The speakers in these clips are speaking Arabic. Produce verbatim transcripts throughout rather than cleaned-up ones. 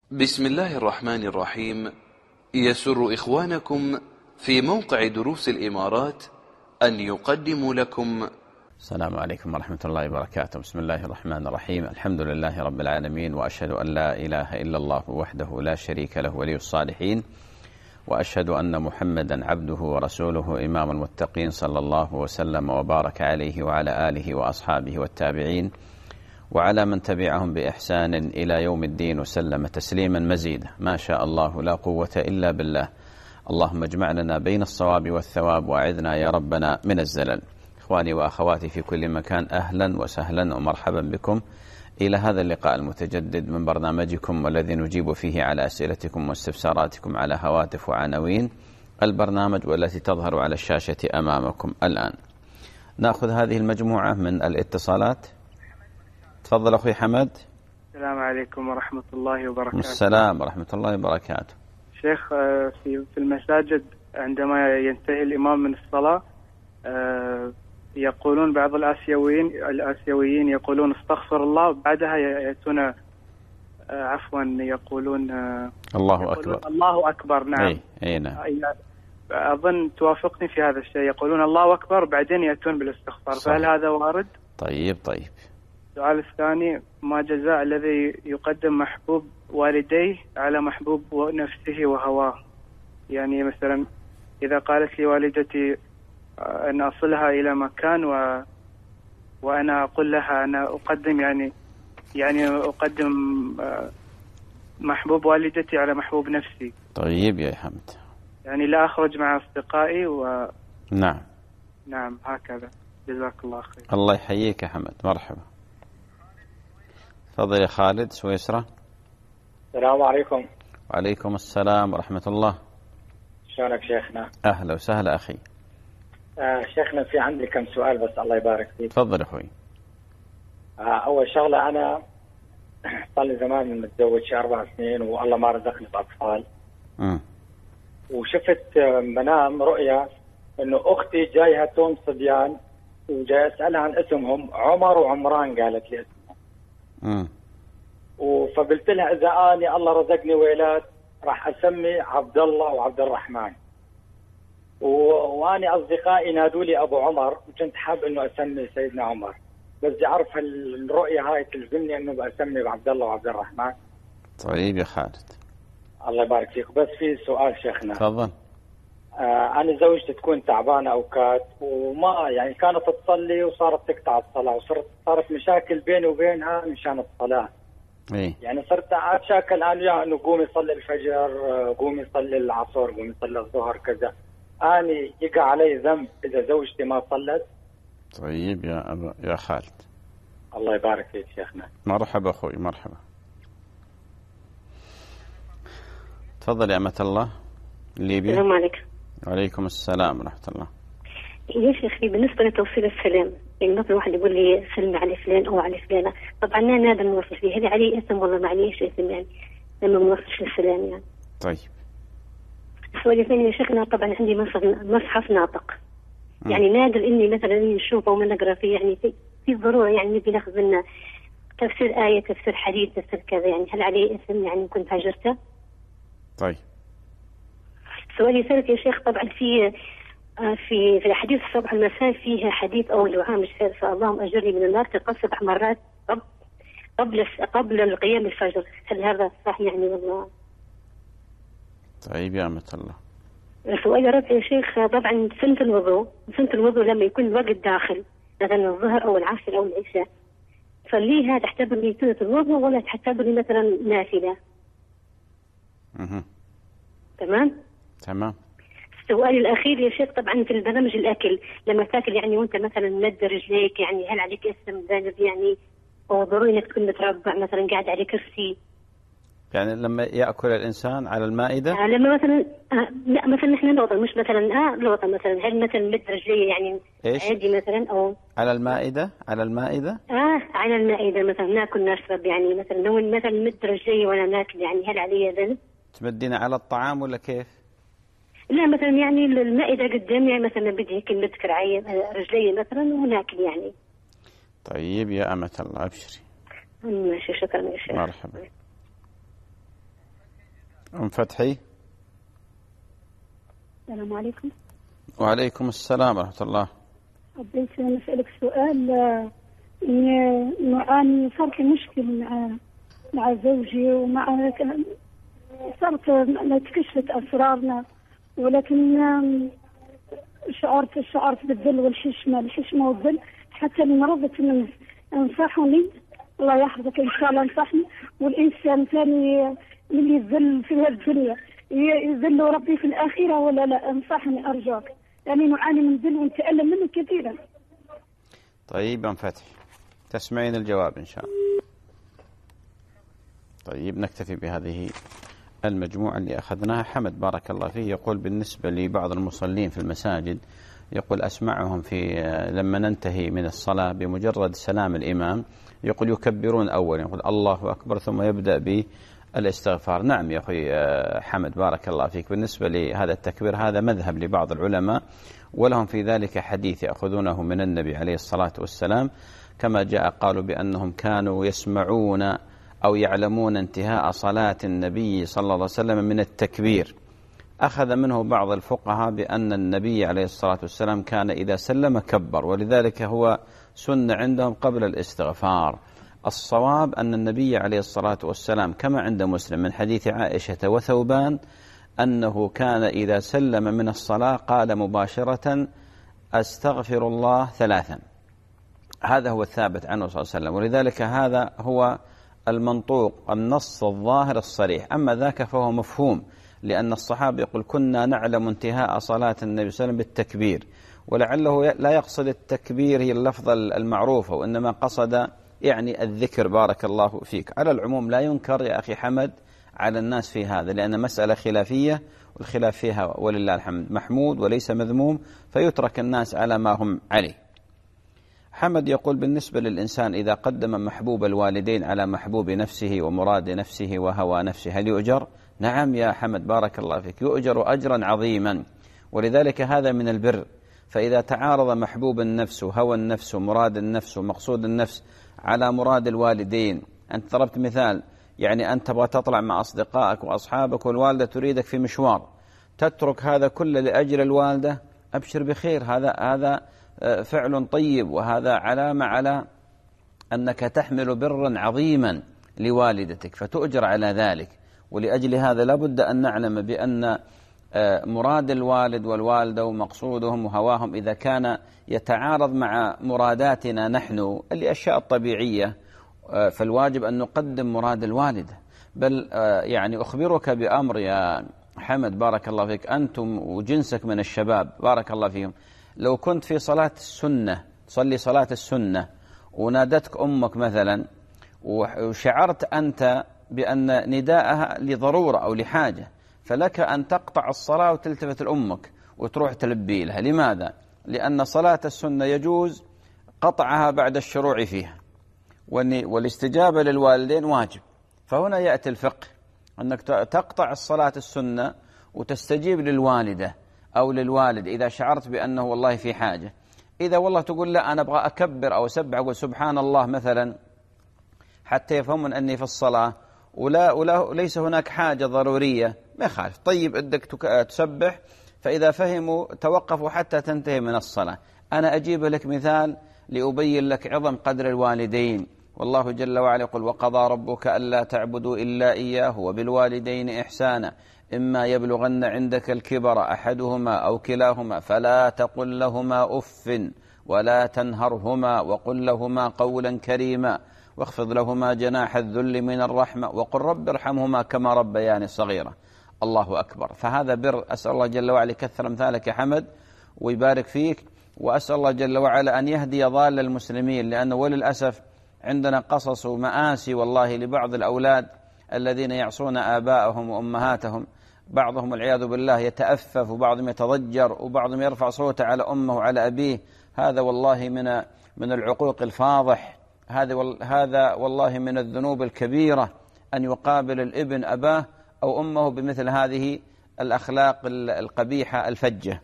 بسم الله الرحمن الرحيم. يسر إخوانكم في موقع دروس الإمارات أن يقدموا لكم. السلام عليكم ورحمة الله وبركاته. بسم الله الرحمن الرحيم. الحمد لله رب العالمين، وأشهد أن لا إله إلا الله وحده لا شريك له ولي الصالحين، وأشهد أن محمدا عبده ورسوله إمام المتقين، صلى الله وسلم وبارك عليه وعلى آله وأصحابه والتابعين وعلى من تبعهم بإحسان إلى يوم الدين، وسلم تسليما مزيدا. ما شاء الله لا قوة إلا بالله. اللهم اجمع لنا بين الصواب والثواب، وأعذنا يا ربنا من الزلل. إخواني وأخواتي في كل مكان، أهلا وسهلا ومرحبا بكم إلى هذا اللقاء المتجدد من برنامجكم، والذي نجيب فيه على أسئلتكم واستفساراتكم على هواتف وعناوين البرنامج والتي تظهر على الشاشة أمامكم الآن. نأخذ هذه المجموعة من الاتصالات. تفضل أخوي حمد. السلام عليكم ورحمة الله وبركاته. السلام ورحمة الله وبركاته. شيخ، في في المساجد عندما ينتهي الإمام من الصلاة يقولون بعض الآسيويين الآسيويين يقولون استغفر الله، بعدها يأتون عفوا يقولون الله يقولون أكبر. الله أكبر. نعم. أي أي نعم. أظن توافقني في هذا الشيء، يقولون الله أكبر بعدين يأتون بالاستغفار. صحيح. فهل هذا وارد؟ طيب طيب. السؤال الثاني: ما جزاء الذي يقدم محبوب والديه على محبوب نفسه وهواه؟ يعني مثلا إذا قالت لي والدتي أن أصلها إلى مكان و... وأنا أقول لها أنا أقدم يعني يعني أقدم محبوب والدتي على محبوب نفسي. طيب يا حمد. يعني لا أخرج مع أصدقائي و... نعم نعم هكذا. جزاك الله خير. الله يحييك يا حمد، مرحبا. تفضل يا خالد سويسرا. السلام عليكم. وعليكم السلام ورحمة الله. شلونك شيخنا؟ أهلا وسهلا أخي. آه شيخنا، في عندي كم سؤال بس الله يبارك فيك. تفضل أخوي. آه أول شغلة، أنا صار لي زمان متزوج شي أربع سنين والله ما رزقني بأطفال. م. وشفت منام رؤيا إنه أختي جايها توم صبيان وجاي أسألها عن اسمهم، عمر وعمران، قالت لي اسمهم. م. فقلت لها إذا أني الله رزقني ولاد راح أسمي عبد الله وعبد الرحمن، واني اصدقائي نادوا لي ابو عمر، وكنت حاب انه اسمي سيدنا عمر، بس بدي اعرف الرؤيه هاي تلزمني انه بسمي بعبد الله وعبد الرحمن. طيب يا خالد. الله يبارك فيك. بس في سؤال شيخنا. تفضل. آه انا زوجتي تكون تعبانه اوقات وما يعني كانت تصلي وصارت تقطع الصلاه، وصارت صارت مشاكل بيني وبينها مشان الصلاه. ايه. يعني صرت اتشاكل انا وياها انه قومي صلي الفجر، قومي صلي العصر، قومي صلي الظهر كذا. أني يقع علي ذنب إذا زوجتي ما صلت؟ طيب يا أبا يا خالد. الله يبارك فيك شيخنا. مرحبا أخوي، مرحبا. تفضل يا أمة الله. ليبيا. السلام عليكم. وعليكم السلام ورحمة الله. يا شيخي، بالنسبة لتوصيل السلام، يعني مثلا واحد يقول لي سلم على فلان أو على فلانة، طبعا أنا نادر نوصل فيه، هل عليه إثم ولا ما عليهش إثم يعني لما ما نوصلش السلام يعني؟ طيب. السؤال الثاني يا شيخنا، طبعا عندي مصحف ناطق، م. يعني نادر إني مثلا نشوفه وما نقرأ فيه، يعني في في ضرورة يعني نبي ناخذ منه تفسير آية، تفسير حديث، تفسير كذا، يعني هل عليه إثم يعني كنت هاجرته؟ طيب. السؤال الثالث يا شيخ، طبعا في في في الحديث الصبح المساء فيها حديث أول وعام الثالث: اللهم أجرني من النار تقل سبع مرات قبل قبل القيام الفجر، هل هذا صح يعني والله؟ طيب يا أمة الله. السؤال الرابع يا شيخ، طبعا سنة الوضوء سنة الوضوء لما يكون الوقت داخل مثلا الظهر أو العصر أو العشاء، فليها تعتبر لي سنة الوضوء ولا تعتبر لي مثلا نافلة؟ اها. تمام؟ تمام. السؤال الأخير يا شيخ، طبعا في البرامج الأكل لما تاكل يعني وأنت مثلا مد رجليك، يعني هل عليك اسم ذنب يعني، أو ضروري إنك تكون متربع مثلا قاعد على كرسي؟ يعني لما يأكل الإنسان على المائدة؟ آه لما مثلا آه لا مثلا نحن لوطة مش مثلا آه لوطة مثلا، هل مثلا مد رجلي يعني إيش؟ عادي مثلا أو على المائدة؟ على المائدة؟ آه على المائدة مثلا ناكل نشرب، يعني مثلا لو مثلا مد رجلي وأنا ناكل، يعني هل علي ذنب؟ تمدينا على الطعام ولا كيف؟ لا مثلا يعني المائدة قدامي، يعني مثلا بدي هيك مد كرعي رجلي مثلا وناكل يعني. طيب يا أمة الله أبشري. ماشي، شكرا يا شيخ. مرحبا. أم فتحي. السلام عليكم. وعليكم السلام ورحمة الله. حبيت نسألك سؤال. إنه أنا صارت لي مشكلة مع مع زوجي، ومع صارت كشفت أسرارنا، ولكن شعرت شعرت بالذل والحشمة الحشمة والذل، حتى لما رضت إن أنصحني الله يحفظك إن شاء الله انصحني. والإنسان ثاني اللي يذل في الدنيا يذل ربي في الآخرة ولا لا؟ انصحني أرجوك، يعني نعاني من ذل ونتألم منه كثيرا. طيب أم فتحي تسمعين الجواب إن شاء الله. طيب نكتفي بهذه المجموعة اللي أخذناها. حمد بارك الله فيه يقول بالنسبة لبعض المصلين في المساجد، يقول أسمعهم في لما ننتهي من الصلاة بمجرد سلام الإمام يقول يكبرون أولا، يقول الله أكبر ثم يبدأ بالاستغفار. نعم يا أخي حمد بارك الله فيك، بالنسبة لهذا التكبير هذا مذهب لبعض العلماء، ولهم في ذلك حديث يأخذونه من النبي عليه الصلاة والسلام، كما جاء قالوا بأنهم كانوا يسمعون أو يعلمون انتهاء صلاة النبي صلى الله عليه وسلم من التكبير. أخذ منه بعض الفقهاء بأن النبي عليه الصلاة والسلام كان إذا سلم كبر، ولذلك هو سنة عندهم قبل الاستغفار. الصواب أن النبي عليه الصلاة والسلام كما عند مسلم من حديث عائشة وثوبان أنه كان إذا سلم من الصلاة قال مباشرة أستغفر الله ثلاثا. هذا هو الثابت عنه صلى الله عليه وسلم، ولذلك هذا هو المنطوق النص الظاهر الصريح. أما ذاك فهو مفهوم، لأن الصحابة يقول كنا نعلم انتهاء صلاة النبي صلى الله عليه وسلم بالتكبير، ولعله لا يقصد التكبير هي اللفظة المعروفة، وإنما قصد يعني الذكر. بارك الله فيك. على العموم لا ينكر يا أخي حمد على الناس في هذا، لأن مسألة خلافية، والخلاف فيها ولله الحمد محمود وليس مذموم، فيترك الناس على ما هم عليه. حمد يقول بالنسبة للإنسان إذا قدم محبوب الوالدين على محبوب نفسه ومراد نفسه وهوى نفسه هل يؤجر؟ نعم يا حمد بارك الله فيك، يؤجر أجرا عظيما، ولذلك هذا من البر. فإذا تعارض محبوب النفس وهوى النفس ومراد النفس ومقصود النفس على مراد الوالدين، أنت ضربت مثال، يعني أنت تبغى تطلع مع أصدقائك وأصحابك والوالدة تريدك في مشوار، تترك هذا كله لأجل الوالدة، أبشر بخير، هذا هذا فعل طيب، وهذا علامة على أنك تحمل برا عظيما لوالدتك فتؤجر على ذلك. ولأجل هذا لابد أن نعلم بأن مراد الوالد والوالدة ومقصودهم وهواهم إذا كان يتعارض مع مراداتنا نحن الأشياء الطبيعية، فالواجب أن نقدم مراد الوالدة. بل يعني أخبرك بأمر يا حمد بارك الله فيك، أنتم وجنسك من الشباب بارك الله فيهم، لو كنت في صلاة السنة تصلي صلاة السنة ونادتك أمك مثلا، وشعرت أنت بأن نداءها لضرورة أو لحاجة، فلك أن تقطع الصلاة وتلتفت لأمك وتروح تلبي لها. لماذا؟ لأن صلاة السنة يجوز قطعها بعد الشروع فيها، والاستجابة للوالدين واجب. فهنا يأتي الفقه أنك تقطع الصلاة السنة وتستجيب للوالدة أو للوالد إذا شعرت بأنه والله في حاجة. إذا والله تقول لا أنا أبغى أكبر أو أسبح أقول سبحان الله مثلا حتى يفهمون أني في الصلاة ولا, ولا ليس هناك حاجة ضرورية، ما يخالف. طيب بدك تسبح، فإذا فهموا توقفوا حتى تنتهي من الصلاة. أنا أجيب لك مثال لأبين لك عظم قدر الوالدين. والله جل وعلا يقول وقضى ربك ألا تعبدوا إلا إياه وبالوالدين إحسانا إما يبلغن عندك الكبر أحدهما أو كلاهما فلا تقل لهما أف ولا تنهرهما وقل لهما قولا كريما واخفض لهما جناح الذل من الرحمة وقل رب ارحمهما كما ربياني صغيرة. الله أكبر. فهذا بر. أسأل الله جل وعلا يكثر أمثالك يا حمد ويبارك فيك، وأسأل الله جل وعلا أن يهدي ضال المسلمين، لأنه وللأسف عندنا قصص ومآسي والله لبعض الأولاد الذين يعصون آباءهم وأمهاتهم، بعضهم والعياذ بالله يتأفف وبعضهم يتضجر وبعضهم يرفع صوته على أمه وعلى أبيه. هذا والله من من العقوق الفاضح، هذا هذا والله من الذنوب الكبيرة أن يقابل الابن أباه أو أمه بمثل هذه الأخلاق القبيحة الفجة.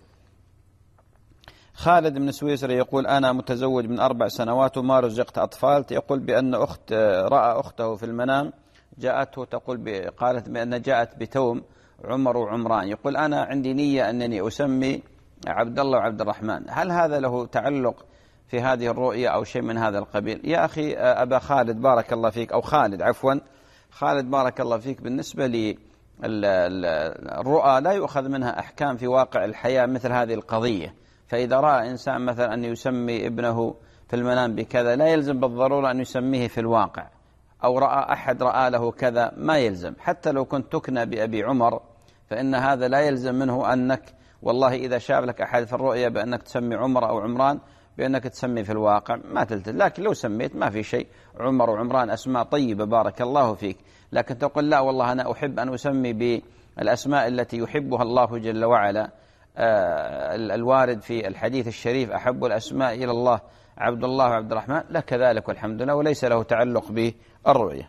خالد من سويسرا يقول أنا متزوج من أربع سنوات وما رزقت أطفال. يقول بأن أخت رأى أخته في المنام جاءته تقول قالت بأن جاءت بتوم عمر وعمران، يقول أنا عندي نية أنني أسمي عبد الله وعبد الرحمن، هل هذا له تعلق في هذه الرؤية أو شيء من هذا القبيل؟ يا أخي أبا خالد بارك الله فيك، أو خالد عفوا خالد بارك الله فيك، بالنسبة للرؤى لا يؤخذ منها أحكام في واقع الحياة مثل هذه القضية. فإذا رأى إنسان مثلا أن يسمي ابنه في المنام بكذا لا يلزم بالضرورة أن يسميه في الواقع، أو رأى أحد رأى له كذا ما يلزم، حتى لو كنت تكنى بأبي عمر فإن هذا لا يلزم منه أنك والله إذا شاف لك أحد في الرؤية بأنك تسمي عمر أو عمران بأنك تسمي في الواقع ما تلتزم. لكن لو سميت ما في شيء، عمر وعمران أسماء طيبة بارك الله فيك، لكن تقول لا والله أنا أحب أن أسمي بالأسماء التي يحبها الله جل وعلا، آه الوارد في الحديث الشريف أحب الأسماء إلى الله عبد الله وعبد الرحمن، لا كذلك والحمد لله، وليس له تعلق بالرؤية.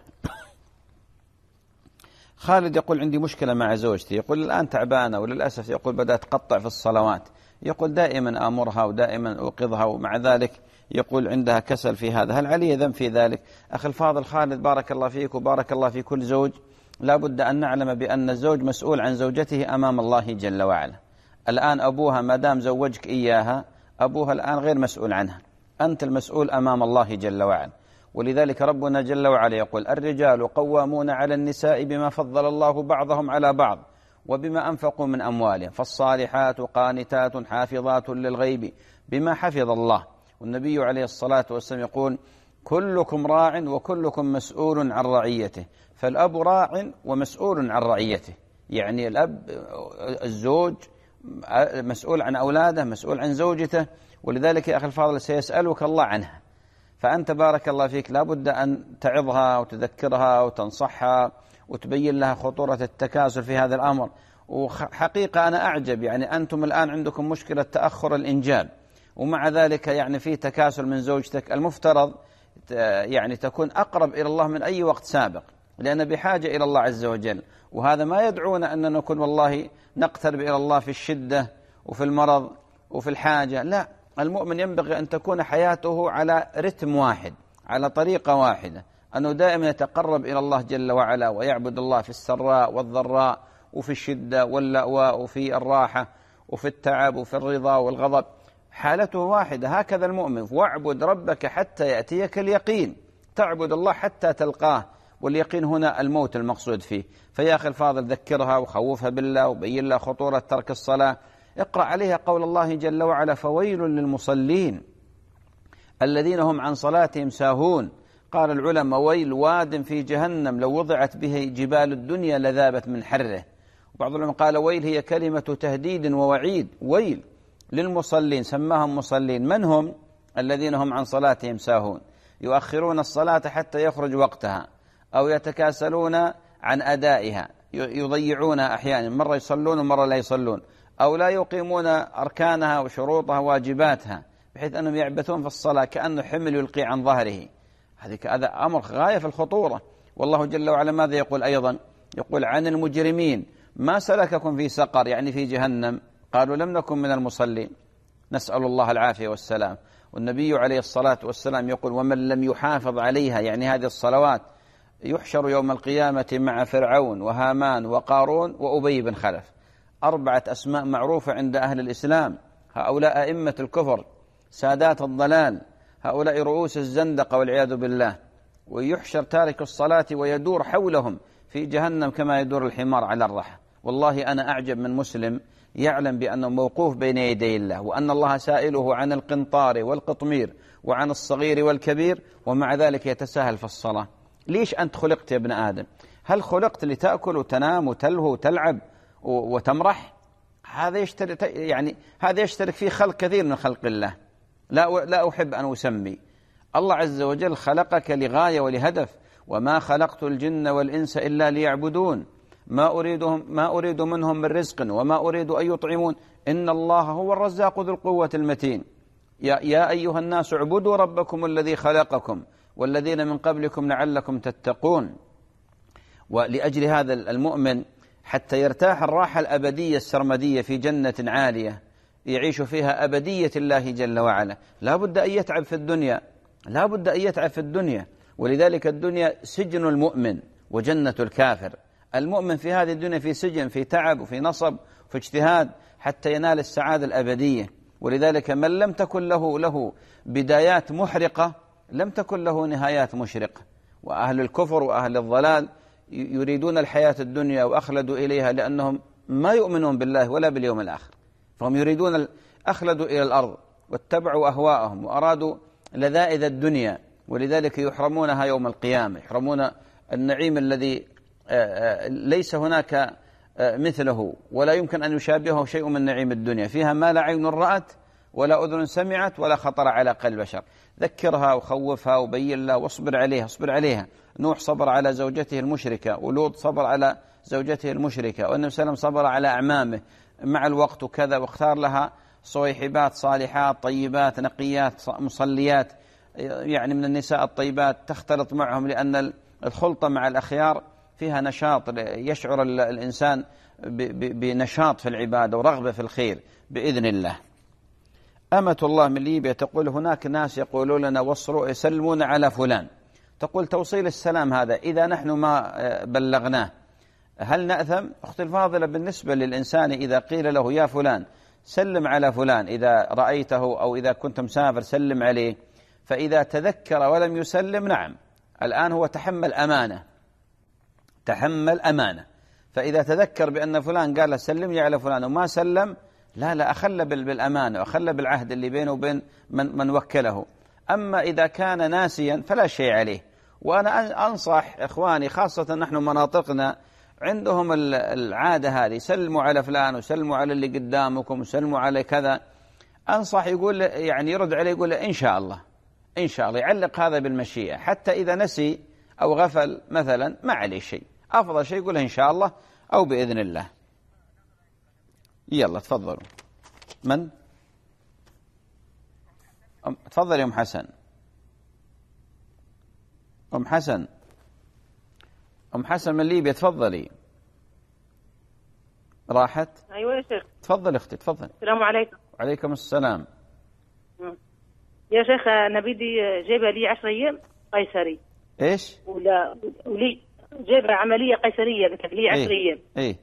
خالد يقول عندي مشكلة مع زوجتي، يقول الآن تعبانة وللأسف يقول بدأت تقطع في الصلوات، يقول دائما آمرها ودائما أوقظها ومع ذلك يقول عندها كسل في هذا، هل علي ذنب في ذلك؟ أخي الفاضل خالد بارك الله فيك وبارك الله في كل زوج، لا بد أن نعلم بأن الزوج مسؤول عن زوجته أمام الله جل وعلا. الآن أبوها ما دام زوجك إياها أبوها الآن غير مسؤول عنها، أنت المسؤول أمام الله جل وعلا. ولذلك ربنا جل وعلا يقول الرجال قوامون على النساء بما فضل الله بعضهم على بعض وبما أنفقوا من أموالهم، فالصالحات قانتات حافظات للغيب بما حفظ الله. والنبي عليه الصلاة والسلام يقول كلكم راع وكلكم مسؤول عن رعيته، فالأب راع ومسؤول عن رعيته، يعني الأب الزوج مسؤول عن أولاده مسؤول عن زوجته، ولذلك يا أخي الفاضل سيسألك الله عنها، فأنت بارك الله فيك لابد أن تعظها وتذكرها وتنصحها وتبين لها خطورة التكاسل في هذا الأمر. وحقيقة أنا أعجب، يعني أنتم الآن عندكم مشكلة تأخر الإنجاب ومع ذلك يعني في تكاسل من زوجتك، المفترض يعني تكون أقرب إلى الله من أي وقت سابق، لأن بحاجة إلى الله عز وجل، وهذا ما يدعونا أن نكون والله نقترب إلى الله في الشدة وفي المرض وفي الحاجة، لا، المؤمن ينبغي أن تكون حياته على رتم واحد على طريقة واحدة، أنه دائما يتقرب إلى الله جل وعلا ويعبد الله في السراء والضراء وفي الشدة واللأواء وفي الراحة وفي التعب وفي الرضا والغضب، حالته واحدة. هكذا المؤمن، واعبد ربك حتى يأتيك اليقين، تعبد الله حتى تلقاه، واليقين هنا الموت المقصود فيه. فيا أخي الفاضل ذكرها وخوفها بالله وبين لها خطورة ترك الصلاة، اقرأ عليها قول الله جل وعلا فويل للمصلين الذين هم عن صلاتهم ساهون. قال العلماء ويل واد في جهنم لو وضعت به جبال الدنيا لذابت من حره. وبعض العلماء قال ويل هي كلمة تهديد ووعيد، ويل للمصلين سماهم مصلين، من هم؟ الذين هم عن صلاتهم ساهون، يؤخرون الصلاة حتى يخرج وقتها أو يتكاسلون عن أدائها، يضيعونها أحيانا، مرة يصلون ومرة لا يصلون، أو لا يقيمون أركانها وشروطها واجباتها، بحيث أنهم يعبثون في الصلاة كأنه حمل يلقي عن ظهره. هذا أمر غاية في الخطورة. والله جل وعلا ماذا يقول أيضا؟ يقول عن المجرمين ما سلككم في سقر، يعني في جهنم، قالوا لم نكن من المصلين، نسأل الله العافية والسلام. والنبي عليه الصلاة والسلام يقول ومن لم يحافظ عليها، يعني هذه الصلوات، يحشر يوم القيامة مع فرعون وهامان وقارون وأبي بن خلف، أربعة أسماء معروفة عند أهل الإسلام، هؤلاء أئمة الكفر سادات الضلال، هؤلاء رؤوس الزندقة والعياذ بالله، ويحشر تارك الصلاة ويدور حولهم في جهنم كما يدور الحمار على الرحى. والله أنا أعجب من مسلم يعلم بأنه موقوف بين يدي الله، وأن الله سائله عن القنطار والقطمير وعن الصغير والكبير، ومع ذلك يتساهل في الصلاة. ليش أنت خلقت يا ابن آدم؟ هل خلقت لتأكل وتنام وتلهو وتلعب وتمرح؟ هذا يشترك، يعني هذا يشترك فيه خلق كثير من خلق الله. لا لا أحب أن أسمي. الله عز وجل خلقك لغاية ولهدف، وما خلقت الجن والإنس إلا ليعبدون، ما أريدهم ما أريد منهم من رزق وما أريد أن يطعمون، إن الله هو الرزاق ذو القوة المتين. يا, يا أيها الناس اعبدوا ربكم الذي خلقكم والذين من قبلكم لعلكم تتقون. ولأجل هذا المؤمن حتى يرتاح الراحة الأبدية السرمدية في جنة عالية يعيش فيها أبدية الله جل وعلا، لا بد أن يتعب في الدنيا، لا بد أن يتعب في الدنيا. ولذلك الدنيا سجن المؤمن وجنة الكافر. المؤمن في هذه الدنيا في سجن، في تعب وفي نصب وفي اجتهاد حتى ينال السعادة الأبدية. ولذلك من لم تكن له له بدايات محرقة لم تكن له نهايات مشرقة. وأهل الكفر وأهل الضلال يريدون الحياة الدنيا وأخلدوا إليها لأنهم ما يؤمنون بالله ولا باليوم الآخر، فهم يريدون أخلدوا إلى الأرض واتبعوا أهواءهم وأرادوا لذائذ الدنيا، ولذلك يحرمونها يوم القيامة، يحرمون النعيم الذي ليس هناك مثله ولا يمكن أن يشابهه شيء من نعيم الدنيا، فيها ما لا عين رأت ولا أذن سمعت ولا خطر على قلب بشر. ذكرها وخوفها وبين لها واصبر عليها، اصبر عليها. نوح صبر على زوجته المشركة، ولوط صبر على زوجته المشركة، والنبي صلى الله عليه وسلم صبر على أعمامه مع الوقت وكذا، واختار لها صويحبات صالحات طيبات نقيات مصليات، يعني من النساء الطيبات تختلط معهم، لأن الخلطة مع الأخيار فيها نشاط، يشعر الإنسان بنشاط في العبادة ورغبة في الخير بإذن الله. أمة الله من ليبيا تقول هناك ناس يقولون لنا وصلوا يسلمون على فلان، تقول توصيل السلام هذا إذا نحن ما بلغناه هل نأثم؟ أختي الفاضلة، بالنسبة للإنسان إذا قيل له يا فلان سلم على فلان، إذا رأيته أو إذا كنت مسافر سلم عليه، فإذا تذكر ولم يسلم نعم الآن هو تحمل أمانة، تحمل أمانة. فإذا تذكر بأن فلان قال سلم لي على فلان وما سلم، لا لا أخل بالأمانة وأخل بالعهد اللي بينه وبين من, من وكله. أما إذا كان ناسيا فلا شيء عليه. وأنا أنصح إخواني خاصة نحن مناطقنا عندهم العادة هذه، سلموا على فلان وسلموا على اللي قدامكم وسلموا على كذا، أنصح يقول يعني يرد عليه يقول إن شاء الله إن شاء الله، يعلق هذا بالمشيئة، حتى إذا نسي أو غفل مثلا ما عليه شيء، أفضل شيء يقول إن شاء الله أو بإذن الله. يلا تفضلوا. من؟ تفضل يا أم حسن. أم حسن أم حسن من ليبيا تفضلي. راحت؟ أيوة يا شيخ. تفضل أختي تفضل. السلام عليكم. وعليكم السلام. يا شيخ أنا بدي جايبة لي عشر أيام قيصري. إيش؟ ولا ولي جايبة عملية قيصرية قلت لك لي عشر أيام. إيه؟ إيه؟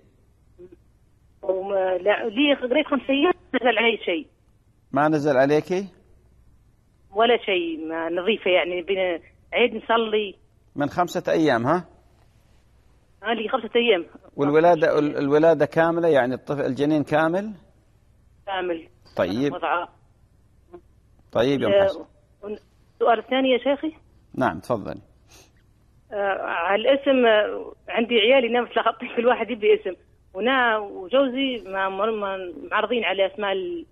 ولا لي قريت خمس أيام نزل علي شيء. ما نزل عليكي؟ ولا شيء، ما نظيفة يعني بين عيد نصلي. من خمسة أيام ها؟ ها لي خمسة أيام. والولادة الولادة كاملة يعني الطفل الجنين كامل؟ كامل. طيب. وضعه. طيب يا أم حسن. السؤال الثاني يا شيخي. نعم تفضل. آه على الاسم، آه عندي عيالي نام متلخبطين كل واحد يبي اسم، ونا وجوزي ما معرضين على اسماء ال...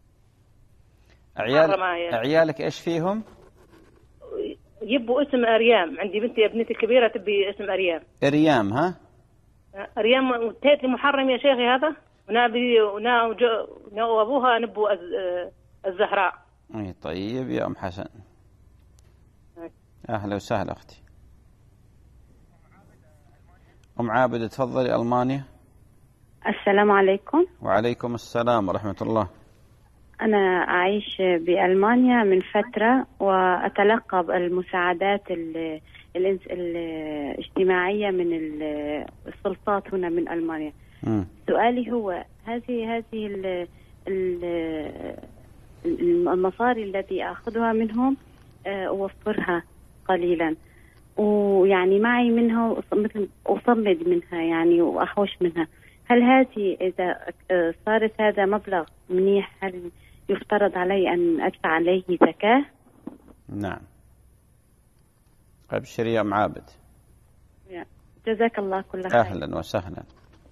عيال عيالك ايش فيهم؟ يبوا اسم اريام، عندي بنتي ابنتي الكبيره تبي اسم اريام. اريام ها؟ اريام وتيت محرم يا شيخي هذا، ونابي ونا ونا وابوها نبو الزهراء. اي طيب يا ام حسن. اهلا وسهلا اختي. ام عابده تفضلي المانيا. السلام عليكم. وعليكم السلام ورحمة الله. أنا أعيش بألمانيا من فترة وأتلقى المساعدات الاجتماعية من السلطات هنا من ألمانيا. م. سؤالي هو هذه هذه المصاري التي أخذها منهم أوفرها قليلا، ويعني معي منها مثل أصمد منها يعني وأحوش منها. هل هذه إذا صارت هذا مبلغ منيح هل يفترض علي أن أدفع عليه زكاة؟ نعم. أبشري يا أم عابد. جزاك الله كل خير. أهلا وسهلا.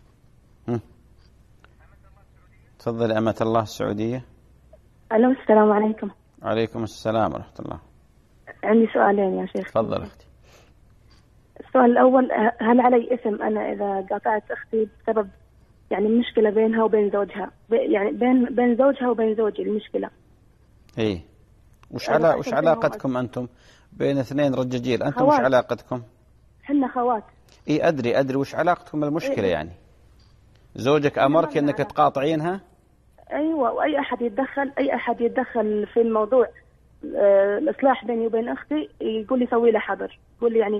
تفضل أمة الله السعودية. ألو السلام عليكم. عليكم السلام ورحمة الله. عندي سؤالين يا شيخ. تفضل أختي. السؤال الأول، هل علي إثم أنا إذا قاطعت أختي بسبب يعني مشكلة بينها وبين زوجها، يعني بين بين زوجها وبين زوجي المشكلة؟ إيه. وش علا وش علاقتكم أنتم بين اثنين رجاجيل؟ أنتم وش علاقتكم؟ حنا خوات. إيه أدري أدري وش علاقتكم المشكلة إيه؟ يعني زوجك أمرك إنك تقاطعينها؟ أيوة، وأي أحد يتدخل أي أحد يتدخل في الموضوع، آه الإصلاح بيني وبين أختي يقول لي سوي له حظر، يقول لي يعني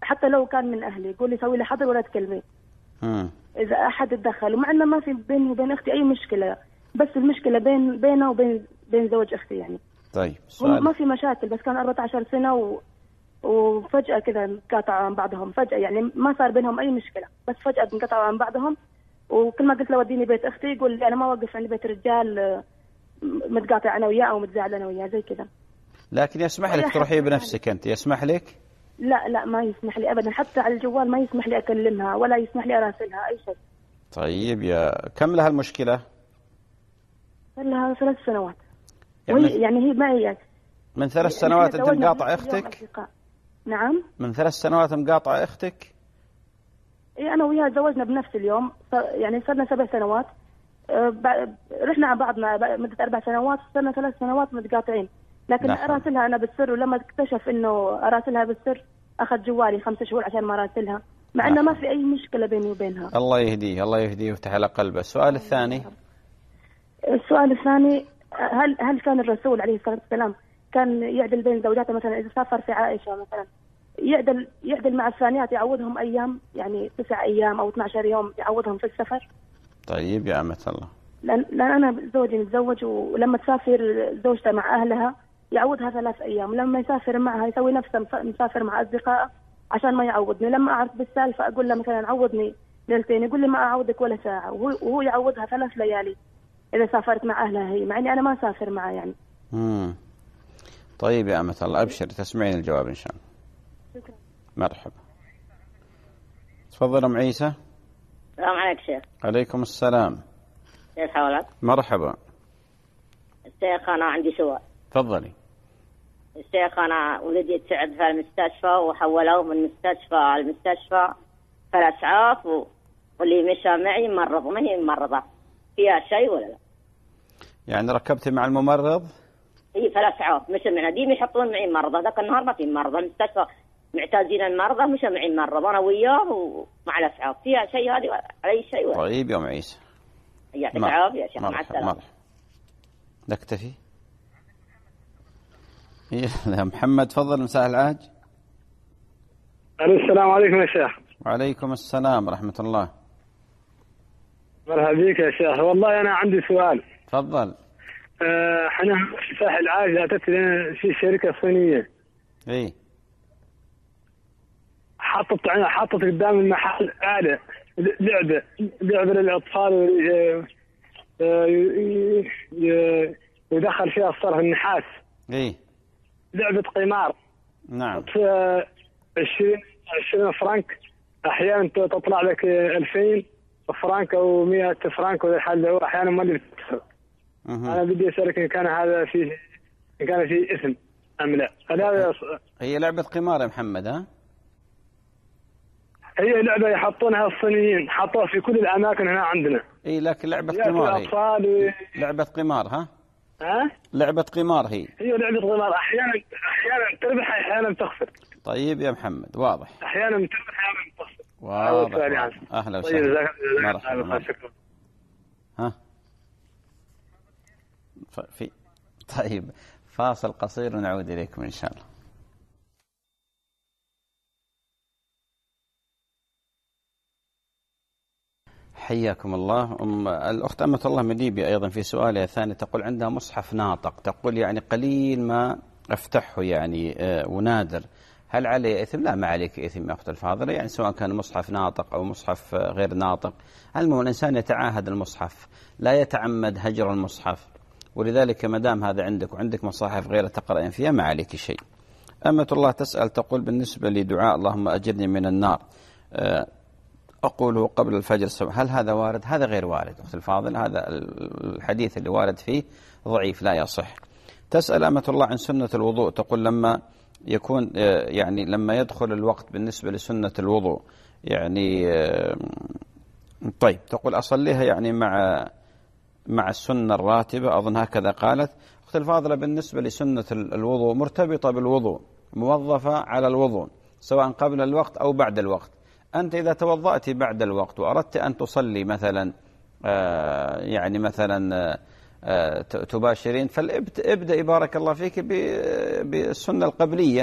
حتى لو كان من أهلي يقول لي سوي لي حظر ولا تكلمي. مم. إذا أحد تدخل، ومع إنه ما في بيني وبين أختي أي مشكلة، بس المشكلة بين بينه وبين بين زوج أختي يعني. طيب هم ما في مشاكل، بس كان أربعة عشر سنة و... وفجأة كذا انقطعوا عن بعضهم فجأة، يعني ما صار بينهم أي مشكلة، بس فجأة انقطعوا عن بعضهم. وكل ما قلت له وديني بيت أختي يقول لي أنا ما أوقف عند بيت رجال متقاطع أنا وياه أو متزاعل أنا وياه زي كذا. لكن يسمح لك تروحي بنفسك أنت؟ يسمح لك؟ لا لا ما يسمح لي أبدا، حتى على الجوال ما يسمح لي أكلمها ولا يسمح لي أراسلها أي شيء. طيب يا كم لها المشكلة؟ لها ثلاث سنوات. يعني, وهي يعني هي معي يعني من ثلاث سنوات أنت مقاطع أختك؟ نعم. من ثلاث سنوات مقاطع أختك؟ إيه أنا وياها تزوجنا بنفس اليوم، يعني صرنا سبع سنوات. أه رحنا على بعضنا مدة أربع سنوات، صرنا ثلاث سنوات متقاطعين، لكن أراسلها أنا بالسر، ولما اكتشف إنه أراسلها بالسر أخذ جوالي خمسة شهور عشان ما أراسلها، مع إنه ما في أي مشكلة بيني وبينها. الله يهديه الله يهديه ويفتح على قلبه. السؤال الثاني. السؤال الثاني، هل هل كان الرسول عليه الصلاة والسلام كان يعدل بين زوجاته؟ مثلا إذا سافر في عائشة مثلا يعدل يعدل مع الثانيات، يعوضهم أيام، يعني تسع أيام أو اثني عشر يوم يعوضهم في السفر. طيب يا أمة الله. لأن, لأن أنا زوجي متزوج، ولما تسافر زوجته مع أهلها يعوضها ثلاث أيام، ولما يسافر معها يسوي نفسه مسافر مع أصدقائه عشان ما يعوضني. لما أعرف بالسالفة أقول له مثلا عوضني ليلتين، يقول لي ما أعوضك ولا ساعة، وهو, وهو يعوضها ثلاث ليالي إذا سافرت مع أهلها هي، مع إني أنا ما سافر معها يعني. امم طيب يا أمة الله، أبشر تسمعين الجواب إن شاء الله. شكرا. مرحبا. تفضل أم عيسى. السلام عليكم شيخ. عليكم السلام. كيف حالك؟ مرحبا. الشيخ أنا عندي سؤال. تفضلي. الشيخ أنا ولدي تعب في المستشفى وحولوه من مستشفى لمستشفى في الأسعاف، واللي مشى معي مرض، ما هي ممرضة فيها شيء ولا لا؟ يعني ركبتي مع الممرض؟ هي في الأسعاف مشى معنا، دي يحطون معي مرضى، ذاك النهار ما في مرضى، المستشفى معتازين المرضى، مشى معي المرضى أنا وياه ومع الأسعاف، فيها شيء هذه على شيء ولا؟ طيب يا أم عيسى. يعطيك العافية يا شيخ، مع السلامة. مرحبا. نكتفي. يا محمد تفضل مساء العاج. السلام عليكم يا شيخ. وعليكم السلام ورحمة الله. مرحبا بك يا شيخ. والله أنا عندي سؤال. تفضل. احنا في ساحل العاج أتت لنا في شركة صينية. إيه. حطت حطت قدام المحل آلة لعبة لعبة للأطفال، يدخل فيها الصرف النحاس. إيه. لعبة قمار. نعم. عشرين عشرين فرنك، أحيانا تطلع لك ألفين فرنك أو مئة فرنك، ولا حال هو أحيانا ما اللي بتدخل. أنا بدي أسألك إن كان هذا فيه إن كان فيه إثم أم لا؟ هذا هي لعبة قمار يا محمد ها؟ هي لعبة يحطونها الصينيين، حطوها في كل الأماكن هنا عندنا. إيه لكن لعبة قمار هي. و... لعبة قمار ها؟ ها؟ لعبة قمار هي. هي لعبة قمار، أحيانا أحيانا تربح أحيانا تخسر. طيب يا محمد واضح. أحيانا تربح أحيانا تخسر. واضح. أهلا وسهلا. مرحبا. ها؟ في طيب فاصل قصير ونعود إليكم إن شاء الله. حياكم الله. أم الأخت أمة الله مديبي أيضا في سؤالها الثاني تقول عندها مصحف ناطق، تقول يعني قليل ما أفتحه يعني ونادر، هل علي إثم؟ لا ما عليك إثم يا أخت الفاضلة، يعني سواء كان مصحف ناطق أو مصحف غير ناطق، المهم الإنسان يتعاهد المصحف لا يتعمد هجر المصحف، ولذلك ما دام هذا عندك وعندك مصاحف غير تقرأين فيها ما عليك شيء. أمة الله تسأل تقول بالنسبة لدعاء اللهم أجرني من النار أقوله قبل الفجر، هل هذا وارد؟ هذا غير وارد أخت الفاضل، هذا الحديث اللي وارد فيه ضعيف لا يصح. تسأل أمة الله عن سنة الوضوء، تقول لما يكون يعني لما يدخل الوقت بالنسبة لسنة الوضوء يعني طيب تقول أصليها يعني مع مع السنة الراتبة، أظن هكذا قالت. أخت الفاضلة بالنسبة لسنة الوضوء مرتبطة بالوضوء، موظفة على الوضوء سواء قبل الوقت أو بعد الوقت. أنت إذا توضأت بعد الوقت وأردت أن تصلي مثلا آه يعني مثلا آه تباشرين، فابدأ بارك الله فيك بالسنة القبلية،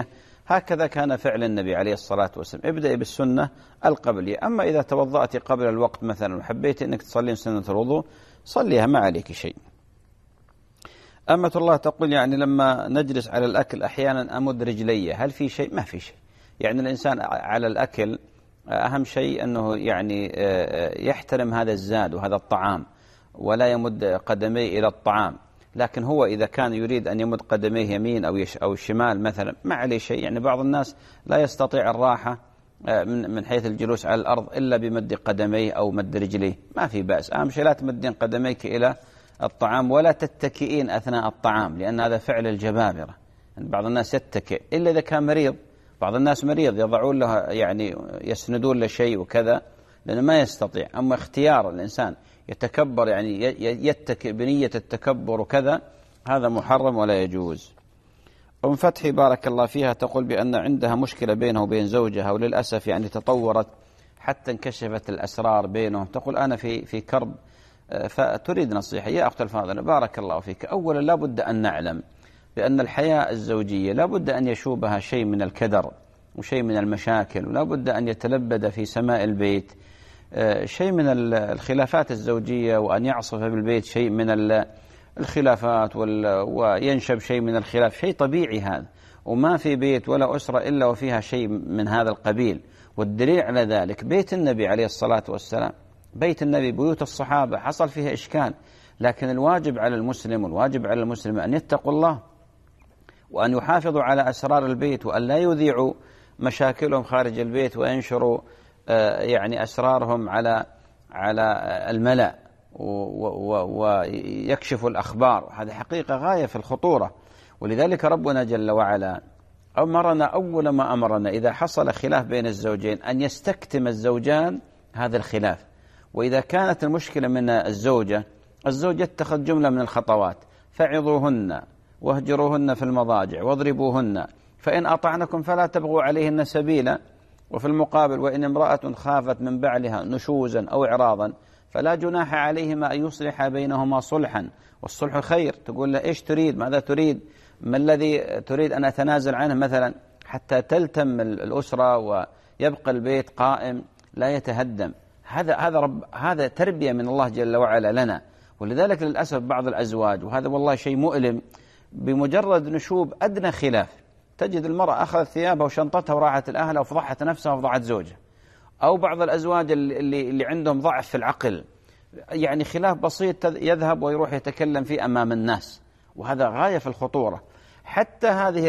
هكذا كان فعل النبي عليه الصلاة والسلام. ابدأ بالسنة القبلية. أما إذا توضأت قبل الوقت مثلا وحبيت أنك تصلين سنة الوضوء صليها، ما عليك شيء. أمة الله تقول يعني لما نجلس على الأكل أحيانا أمد رجلي، هل في شيء؟ ما في شيء. يعني الإنسان على الأكل أهم شيء أنه يعني يحترم هذا الزاد وهذا الطعام ولا يمد قدميه إلى الطعام. لكن هو إذا كان يريد أن يمد قدميه يمين أو أو شمال مثلا ما عليه شيء. يعني بعض الناس لا يستطيع الراحة من من حيث الجلوس على الأرض إلا بمد قدميه أو مد رجليه، ما في بأس. أهم شيء لا تمدين قدميك إلى الطعام ولا تتكئين أثناء الطعام، لأن هذا فعل الجبابرة. بعض الناس يتكئ إلا إذا كان مريض. بعض الناس مريض يضعون له يعني يسندون له شيء وكذا لأنه ما يستطيع. أما اختيار الإنسان يتكبر يعني يتكئ بنية التكبر وكذا هذا محرم ولا يجوز. أم فتحي بارك الله فيها تقول بأن عندها مشكلة بينه وبين زوجها وللأسف يعني تطورت حتى انكشفت الأسرار بينهم. تقول أنا في في كرب فتريد نصيحة. يا أخت الفاضلة بارك الله فيك، أولا لا بد أن نعلم بأن الحياة الزوجية لا بد أن يشوبها شيء من الكدر وشيء من المشاكل، ولا بد أن يتلبد في سماء البيت شيء من الخلافات الزوجية، وأن يعصف بالبيت شيء من الخلافات وينشب شيء من الخلاف. شيء طبيعي هذا، وما في بيت ولا أسرة إلا وفيها شيء من هذا القبيل. والدليل على ذلك بيت النبي عليه الصلاة والسلام، بيت النبي بيوت الصحابة حصل فيها إشكال. لكن الواجب على المسلم والواجب على المسلم أن يتقوا الله وأن يحافظوا على أسرار البيت، وأن لا يذيعوا مشاكلهم خارج البيت وينشروا يعني أسرارهم على على الملأ ويكشفوا الأخبار. هذه حقيقة غاية في الخطورة. ولذلك ربنا جل وعلا أمرنا أول ما أمرنا إذا حصل خلاف بين الزوجين أن يستكتم الزوجان هذا الخلاف. وإذا كانت المشكلة من الزوجة، الزوج يتخذ جملة من الخطوات: فعظوهن واهجروهن في المضاجع واضربوهن فإن أطعنكم فلا تبغوا عليهن سبيلا. وفي المقابل وإن امرأة خافت من بعلها نشوزا أو إعراضا فلا جناح عليهما أن يصلح بينهما صلحا والصلح خير. تقول له إيش تريد؟ ماذا تريد؟ ما الذي تريد أن أتنازل عنه مثلا؟ حتى تلتم الأسرة ويبقى البيت قائم لا يتهدم. هذا هذا رب هذا تربية من الله جل وعلا لنا. ولذلك للأسف بعض الأزواج، وهذا والله شيء مؤلم، بمجرد نشوب أدنى خلاف تجد المرأة أخذت ثيابها وشنطتها وراحت الأهل وفضحت نفسها وفضحت زوجها. أو بعض الأزواج اللي, اللي عندهم ضعف في العقل، يعني خلاف بسيط يذهب ويروح يتكلم فيه أمام الناس، وهذا غاية في الخطورة. حتى هذه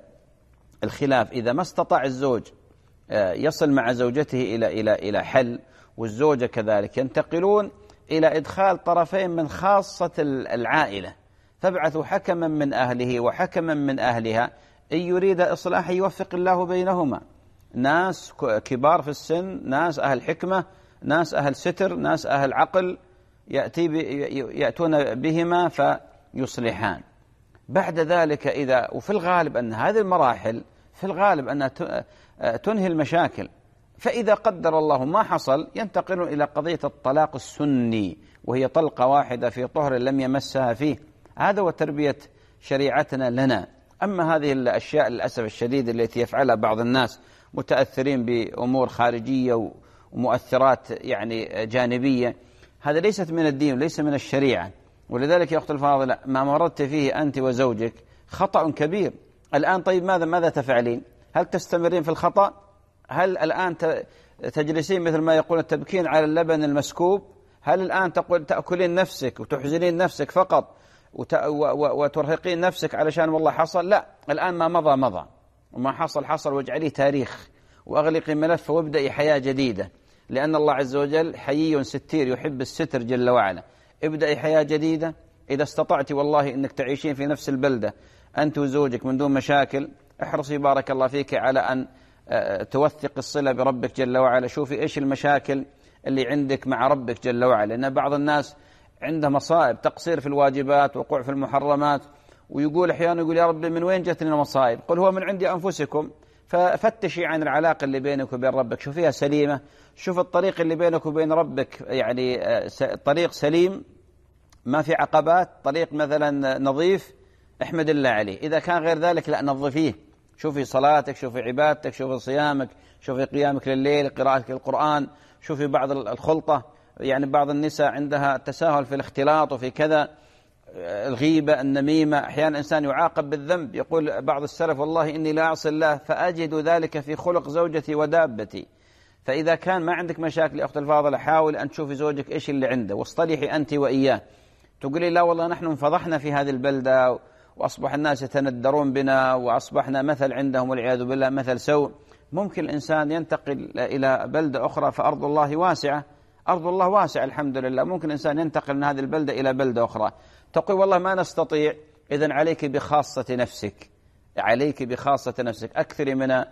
الخلاف إذا ما استطاع الزوج يصل مع زوجته إلى إلى إلى حل، والزوجة كذلك، ينتقلون إلى إدخال طرفين من خاصة العائلة، فابعثوا حكما من أهله وحكما من أهلها إن يريد إصلاح يوفق الله بينهما. ناس كبار في السن، ناس أهل حكمة، ناس أهل ستر، ناس أهل عقل، يأتي يأتون بهما فيصلحان. بعد ذلك إذا، وفي الغالب أن هذه المراحل في الغالب أنها تنهي المشاكل. فإذا قدر الله ما حصل ينتقلون إلى قضية الطلاق السني، وهي طلقة واحدة في طهر لم يمسها فيه. هذا هو تربية شريعتنا لنا. أما هذه الأشياء للأسف الشديد التي يفعلها بعض الناس متأثرين بأمور خارجية ومؤثرات يعني جانبية، هذا ليست من الدين وليس من الشريعة. ولذلك يا أخت الفاضلة ما مررت فيه أنت وزوجك خطأ كبير. الآن طيب ماذا ماذا تفعلين؟ هل تستمرين في الخطأ؟ هل الآن تجلسين مثل ما يقول تبكين على اللبن المسكوب؟ هل الآن تقول تأكلين نفسك وتحزنين نفسك فقط وترهقين نفسك علشان والله حصل؟ لا، الآن ما مضى مضى، وما حصل حصل، واجعليه تاريخ وأغلقي ملف وابدأي حياة جديدة، لأن الله عز وجل حيي ستير يحب الستر جل وعلا. ابدأي حياة جديدة. إذا استطعتي والله أنك تعيشين في نفس البلدة أنت وزوجك من دون مشاكل، احرصي بارك الله فيك على أن توثق الصلة بربك جل وعلا. شوفي إيش المشاكل اللي عندك مع ربك جل وعلا، لأن بعض الناس عنده مصائب، تقصير في الواجبات، وقوع في المحرمات، ويقول أحيانا يقول يا رب من وين جتني المصائب؟ قل هو من عند أنفسكم. ففتشي عن العلاقة اللي بينك وبين ربك، شوفيها سليمة، شوف الطريق اللي بينك وبين ربك يعني طريق سليم ما في عقبات، طريق مثلا نظيف، احمد الله عليه. إذا كان غير ذلك لا، نظفيه، شوفي صلاتك، شوفي عبادتك، شوفي صيامك، شوفي قيامك لليل، قراءتك للقرآن، شوفي بعض الخلطة، يعني بعض النساء عندها تساهل في الاختلاط وفي كذا، الغيبة، النميمة. أحيانا الإنسان يعاقب بالذنب، يقول بعض السلف والله إني لا أعصي الله فأجد ذلك في خلق زوجتي ودابتي. فإذا كان ما عندك مشاكل يا أخت الفاضلة، حاول أن تشوفي زوجك إيش اللي عنده واصطلحي أنت وإياه. تقولي لا والله نحن انفضحنا في هذه البلدة وأصبح الناس يتندرون بنا وأصبحنا مثل عندهم والعياذ بالله، مثل سوء. ممكن الإنسان ينتقل إلى بلدة أخرى، فأرض الله واسعة، أرض الله واسعة الحمد لله. ممكن الإنسان ينتقل من هذه البلدة إلى بلدة أخرى. تقول والله ما نستطيع، إذن عليك بخاصة نفسك، عليك بخاصة نفسك. أكثر من ال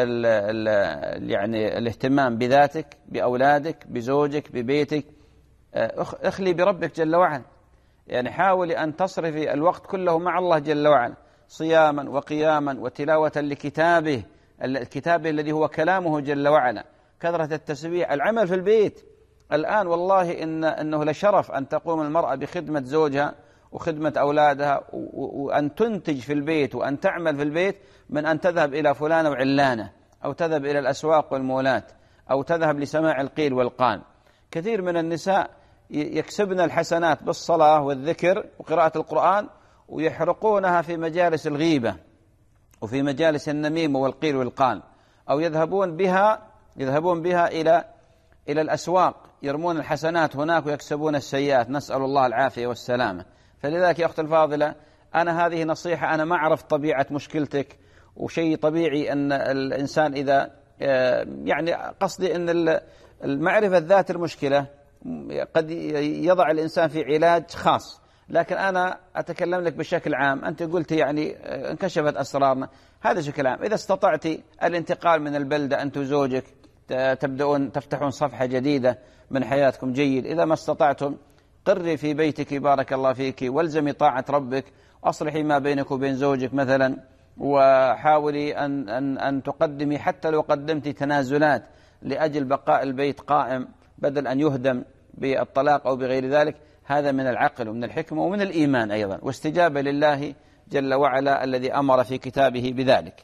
ال يعني الاهتمام بذاتك، بأولادك، بزوجك، ببيتك. اخلي بربك جل وعلا، يعني حاولي أن تصرفي الوقت كله مع الله جل وعلا، صياما وقياما وتلاوة لكتابه، الكتاب الذي هو كلامه جل وعلا، كثرة التسبيح، العمل في البيت. الآن والله إن أنه لشرف أن تقوم المرأة بخدمة زوجها وخدمة أولادها، وأن تنتج في البيت وأن تعمل في البيت، من أن تذهب إلى فلانة وعلانة، أو تذهب إلى الأسواق والمولات، أو تذهب لسماع القيل والقال. كثير من النساء يكسبن الحسنات بالصلاة والذكر وقراءة القرآن، ويحرقونها في مجالس الغيبة وفي مجالس النميمة والقيل والقال، أو يذهبون بها يذهبون بها إلى إلى الأسواق، يرمون الحسنات هناك ويكسبون السيئات، نسأل الله العافية والسلامة. فلذلك يا أخت الفاضلة، أنا هذه نصيحة، أنا ما أعرف طبيعة مشكلتك، وشيء طبيعي أن الإنسان إذا يعني قصدي أن المعرفة ذات المشكلة قد يضع الإنسان في علاج خاص، لكن أنا أتكلم لك بشكل عام. أنت قلت يعني انكشفت أسرارنا، هذا شكل عام. إذا استطعت الانتقال من البلدة أنت وزوجك، تبدأون تفتحون صفحة جديدة من حياتكم، جيد. إذا ما استطعتم قري في بيتك بارك الله فيك، والزمي طاعة ربك، أصلحي ما بينك وبين زوجك مثلا، وحاولي أن, أن, أن تقدمي حتى لو قدمت تنازلات لأجل بقاء البيت قائم بدل أن يهدم بالطلاق أو بغير ذلك. هذا من العقل ومن الحكمة ومن الإيمان أيضا، واستجابة لله جل وعلا الذي أمر في كتابه بذلك.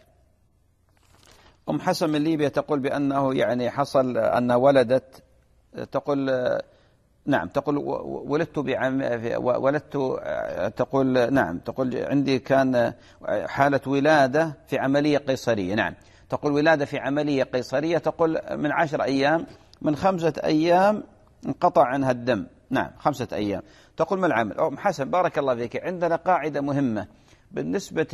أم حسن من ليبيا تقول بأنه يعني حصل أن ولدت، تقول نعم، تقول ولدت بعم ولدت تقول نعم، تقول عندي كان حالة ولادة في عملية قيصرية. نعم، تقول ولادة في عملية قيصرية، تقول من عشر أيام، من خمسة أيام انقطع عنها الدم. نعم، خمسة أيام. تقول ما العمل؟ أم حسن بارك الله فيك، عندنا قاعدة مهمة بالنسبة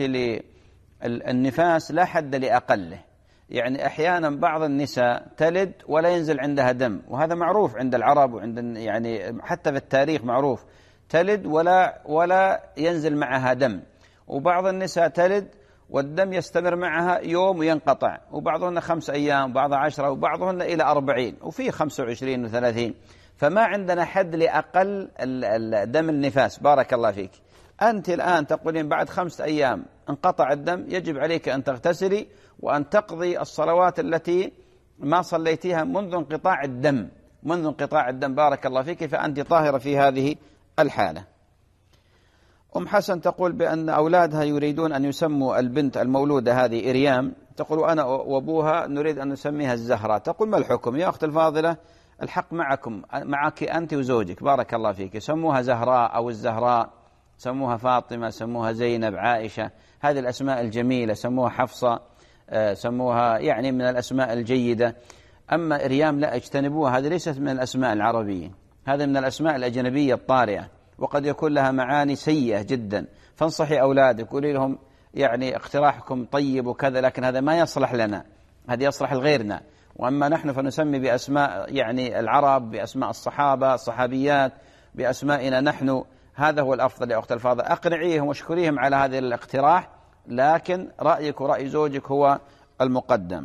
للنفاس، لا حد لأقله. يعني أحيانا بعض النساء تلد ولا ينزل عندها دم، وهذا معروف عند العرب وعند يعني حتى في التاريخ معروف، تلد ولا ولا ينزل معها دم. وبعض النساء تلد والدم يستمر معها يوم وينقطع، وبعضهن خمس أيام، وبعضها عشرة، وبعضهن إلى أربعين، وفي خمسة وعشرين وثلاثين. فما عندنا حد لأقل دم النفاس. بارك الله فيك. أنت الآن تقولين بعد خمسة أيام انقطع الدم، يجب عليك أن تغتسلي وأن تقضي الصلوات التي ما صليتيها منذ انقطاع الدم، منذ انقطاع الدم. بارك الله فيك، فأنت طاهرة في هذه الحالة. أم حسن تقول بأن أولادها يريدون أن يسموا البنت المولودة هذه إريام، تقول أنا وأبوها نريد أن نسميها الزهراء. تقول ما الحكم؟ يا أخت الفاضلة، الحق معكم، معك أنت وزوجك بارك الله فيك، سموها زهراء أو الزهراء، سموها فاطمة، سموها زينب، عائشة، هذه الأسماء الجميلة، سموها حفصة، سموها يعني من الأسماء الجيدة. أما إريام لا، اجتنبوها، هذه ليست من الأسماء العربية، هذه من الأسماء الأجنبية الطارئة، وقد يكون لها معاني سيئة جدا. فانصحي أولادك، قولي لهم يعني اقتراحكم طيب وكذا، لكن هذا ما يصلح لنا، هذا يصلح لغيرنا. وأما نحن فنسمي بأسماء يعني العرب، بأسماء الصحابة، الصحابيات، بأسمائنا نحن، هذا هو الأفضل يا أخت الفاضل. أقنعيهم واشكريهم على هذا الاقتراح، لكن رأيك ورأي زوجك هو المقدم.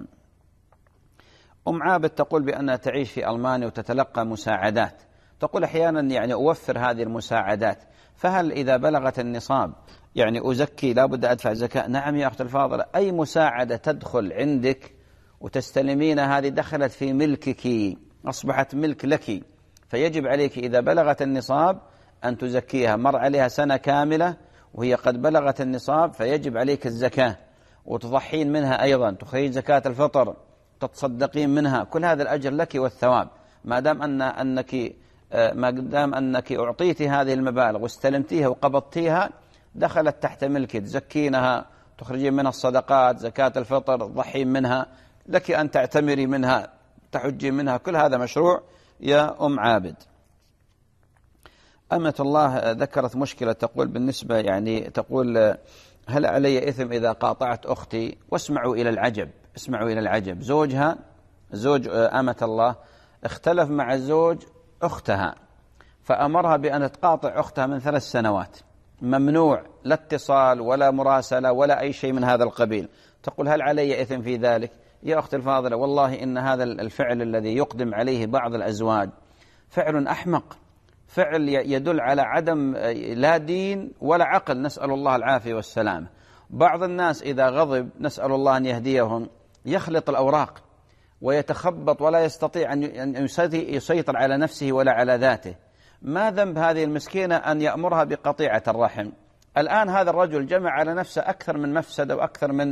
أم عابد تقول بأنها تعيش في ألمانيا وتتلقى مساعدات، تقول أحيانا يعني أوفر هذه المساعدات، فهل إذا بلغت النصاب يعني أزكي لابد أدفع زكاة؟ نعم يا أخت الفاضلة، أي مساعدة تدخل عندك وتستلمين هذه دخلت في ملكك، أصبحت ملك لك، فيجب عليك إذا بلغت النصاب أن تزكيها. مر عليها سنة كاملة وهي قد بلغت النصاب، فيجب عليك الزكاة. وتضحين منها أيضا، تخرج زكاة الفطر، تتصدقين منها، كل هذا الأجر لك والثواب، ما دام أن أنك ما دام أنك أعطيت هذه المبالغ واستلمتيها وقبضتيها دخلت تحت ملكك، تزكينها، تخرجين منها الصدقات، زكاة الفطر، تضحين منها، لك أن تعتمري منها، تحجين منها، كل هذا مشروع يا أم عابد. أمة الله ذكرت مشكلة، تقول بالنسبة يعني تقول هل علي إثم إذا قاطعت أختي؟ واسمعوا إلى العجب، اسمعوا إلى العجب، زوجها زوج أمة الله اختلف مع زوج أختها فأمرها بأن تقاطع أختها من ثلاث سنوات، ممنوع لا اتصال ولا مراسلة ولا أي شيء من هذا القبيل. تقول هل علي إثم في ذلك؟ يا أخت الفاضلة، والله إن هذا الفعل الذي يقدم عليه بعض الأزواج فعل أحمق، فعل يدل على عدم لا دين ولا عقل، نسأل الله العافية والسلامة. بعض الناس إذا غضب نسأل الله أن يهديهم يخلط الأوراق ويتخبط ولا يستطيع أن يسيطر على نفسه ولا على ذاته. ما ذنب هذه المسكينة أن يأمرها بقطيعة الرحم؟ الآن هذا الرجل جمع على نفسه أكثر من مفسدة وأكثر من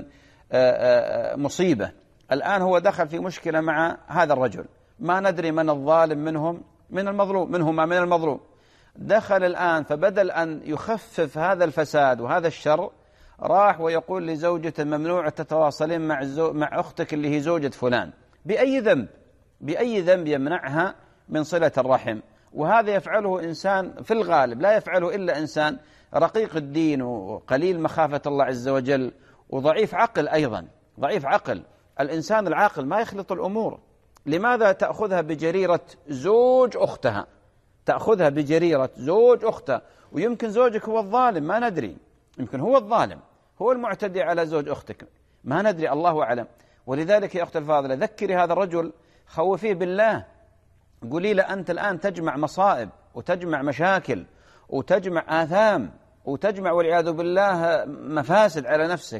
مصيبة. الآن هو دخل في مشكلة مع هذا الرجل، ما ندري من الظالم منهم من المظلوم، منهما من المظلوم. دخل الآن فبدل أن يخفف هذا الفساد وهذا الشر راح ويقول لزوجته ممنوع تتواصلين مع مع أختك اللي هي زوجة فلان. بأي ذنب؟ بأي ذنب يمنعها من صلة الرحم؟ وهذا يفعله إنسان في الغالب لا يفعله إلا إنسان رقيق الدين وقليل مخافة الله عز وجل وضعيف عقل أيضا، ضعيف عقل. الإنسان العاقل ما يخلط الأمور. لماذا تأخذها بجريرة زوج أختها؟ تأخذها بجريرة زوج أختها، ويمكن زوجك هو الظالم، ما ندري، يمكن هو الظالم، هو المعتدي على زوج أختك، ما ندري، الله أعلم. ولذلك يا أخت الفاضلة ذكري هذا الرجل، خوفيه بالله، قولي له أنت الآن تجمع مصائب وتجمع مشاكل وتجمع آثام وتجمع والعياذ بالله مفاسد على نفسك،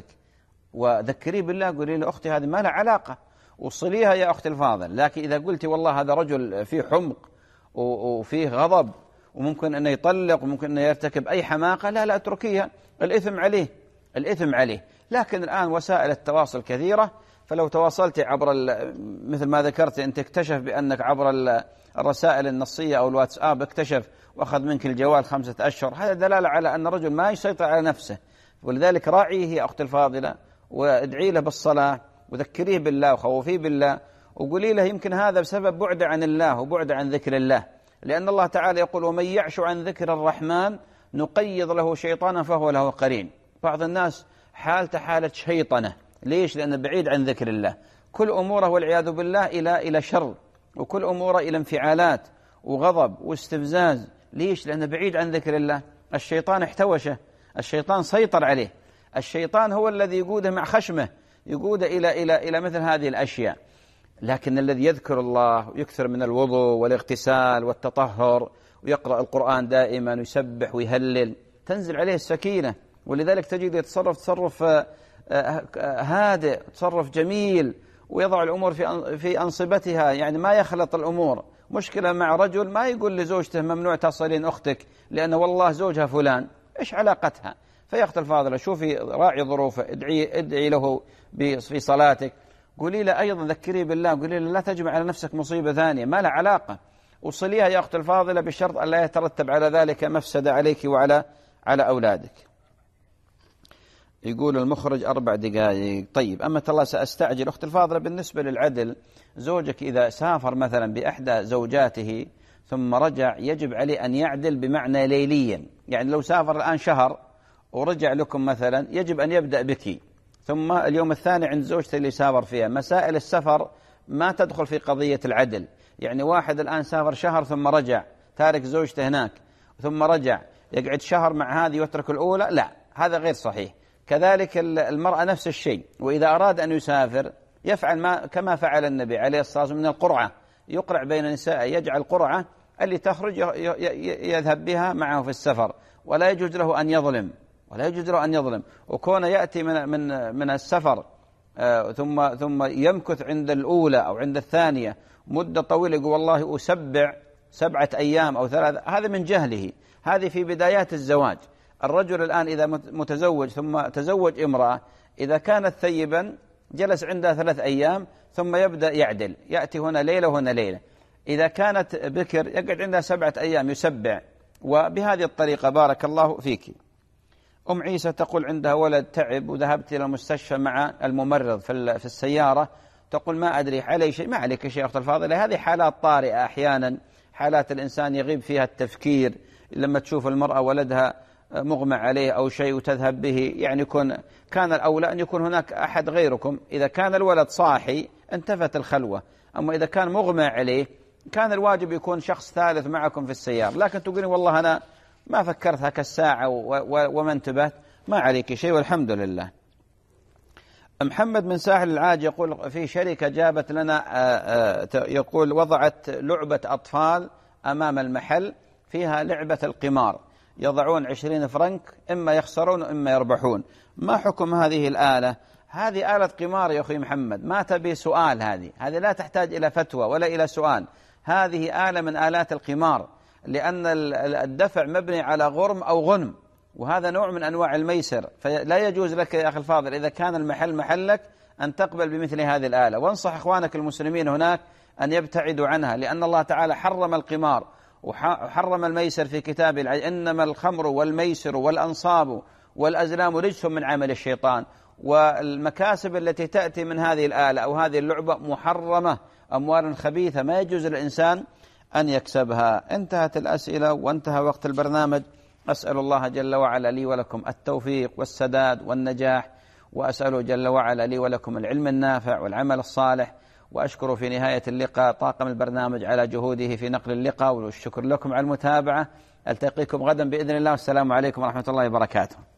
وذكريه بالله، قولي له أختي هذه ما لها علاقة، وصليها يا أخت الفاضل. لكن إذا قلتي والله هذا رجل فيه حمق وفيه غضب وممكن أنه يطلق وممكن أنه يرتكب أي حماقة، لا لا اتركيها، الإثم عليه، الإثم عليه. لكن الآن وسائل التواصل كثيرة، فلو تواصلت عبر مثل ما ذكرت أنت اكتشف بأنك عبر الرسائل النصية أو الواتساب اكتشف وأخذ منك الجوال خمسة أشهر، هذا دلالة على أن الرجل ما يسيطر على نفسه. ولذلك راعيه يا أخت الفاضلة وادعي له بالصلاة وذكريه بالله وخوفيه بالله وقولي له يمكن هذا بسبب بعد عن الله وبعد عن ذكر الله، لأن الله تعالى يقول ومن يعش عن ذكر الرحمن نقيض له شيطانا فهو له قرين. بعض الناس حالته حالة شيطنة، ليش؟ لأنه بعيد عن ذكر الله، كل أموره والعياذ بالله إلى إلى شر، وكل أموره إلى انفعالات وغضب واستفزاز. ليش؟ لأنه بعيد عن ذكر الله. الشيطان احتوشه، الشيطان سيطر عليه، الشيطان هو الذي يقوده مع خشمه، يقوده إلى إلى إلى مثل هذه الأشياء. لكن الذي يذكر الله ويكثر من الوضوء والاغتسال والتطهر ويقرأ القرآن دائما ويسبح ويهلل تنزل عليه السكينة، ولذلك تجد يتصرف تصرف هادئ، تصرف جميل، ويضع الأمور في في أنصبتها، يعني ما يخلط الأمور. مشكلة مع رجل ما يقول لزوجته ممنوع تصلين أختك لأن والله زوجها فلان، إيش علاقتها؟ فيا أخت الفاضلة شوفي راعي ظروفه، ادعي ادعي له في صلاتك، قولي له أيضا ذكري بالله، قولي له لا تجمع على نفسك مصيبة ثانية ما لها علاقة، وصليها يا أخت الفاضلة بشرط أن لا يترتب على ذلك مفسدة عليك وعلى على أولادك. يقول المخرج أربع دقائق. طيب أما الله سأستعجل. أخت الفاضلة بالنسبة للعدل، زوجك إذا سافر مثلا بإحدى زوجاته ثم رجع يجب عليه أن يعدل بمعنى ليليا، يعني لو سافر الآن شهر ورجع لكم مثلا يجب أن يبدأ بك، ثم اليوم الثاني عند زوجته اللي سافر فيها. مسائل السفر ما تدخل في قضية العدل، يعني واحد الآن سافر شهر ثم رجع تارك زوجته هناك ثم رجع يقعد شهر مع هذه ويترك الأولى، لا هذا غير صحيح. كذلك المرأة نفس الشيء، وإذا أراد أن يسافر يفعل ما كما فعل النبي عليه الصلاة والسلام من القرعة، يقرع بين النساء، يجعل قرعة اللي تخرج يذهب بها معه في السفر، ولا يجوز له أن يظلم، ولا يجوز له أن يظلم. وكون يأتي من من من السفر آه ثم ثم يمكث عند الأولى أو عند الثانية مدة طويلة، يقول والله أسبع سبعة أيام أو ثلاثة، هذا من جهله، هذه في بدايات الزواج. الرجل الآن إذا متزوج ثم تزوج امرأة إذا كانت ثيبا جلس عندها ثلاث أيام ثم يبدأ يعدل، يأتي هنا ليلة وهنا ليلة. إذا كانت بكر يقعد عندها سبعة أيام يسبع. وبهذه الطريقة بارك الله فيك. أم عيسى تقول عندها ولد تعب وذهبت إلى المستشفى مع الممرض في السيارة، تقول ما أدري علي شيء. ما عليك شيء أخت الفاضلة، هذه حالات طارئة أحيانا، حالات الإنسان يغيب فيها التفكير، لما تشوف المرأة ولدها مغمى عليه أو شيء وتذهب به، يعني يكون كان الأولى أن يكون هناك أحد غيركم. إذا كان الولد صاحي انتفت الخلوة، أما إذا كان مغمى عليه كان الواجب يكون شخص ثالث معكم في السيارة. لكن تقولين والله أنا ما فكرت هكا الساعة وما انتبهت، ما عليك شيء والحمد لله. محمد من ساحل العاج يقول في شركة جابت لنا يقول وضعت لعبة أطفال أمام المحل فيها لعبة القمار، يضعون عشرين فرنك، إما يخسرون وإما يربحون. ما حكم هذه الآلة؟ هذه آلة قمار يا أخي محمد، ما تبي سؤال، هذه هذه لا تحتاج إلى فتوى ولا إلى سؤال، هذه آلة من آلات القمار، لأن الدفع مبني على غرم أو غنم، وهذا نوع من أنواع الميسر. فلا يجوز لك يا أخي الفاضل إذا كان المحل محلك أن تقبل بمثل هذه الآلة. وانصح إخوانك المسلمين هناك أن يبتعدوا عنها، لأن الله تعالى حرم القمار وحرم الميسر في كتابه، إنما الخمر والميسر والأنصاب والأزلام رجس من عمل الشيطان. والمكاسب التي تأتي من هذه الآلة أو هذه اللعبة محرمة، أموال خبيثة ما يجوز للإنسان أن يكسبها. انتهت الأسئلة وانتهى وقت البرنامج. أسأل الله جل وعلا لي ولكم التوفيق والسداد والنجاح، وأسأله جل وعلا لي ولكم العلم النافع والعمل الصالح. وأشكر في نهاية اللقاء طاقم البرنامج على جهوده في نقل اللقاء، والشكر لكم على المتابعة. ألتقيكم غدا بإذن الله، والسلام عليكم ورحمة الله وبركاته.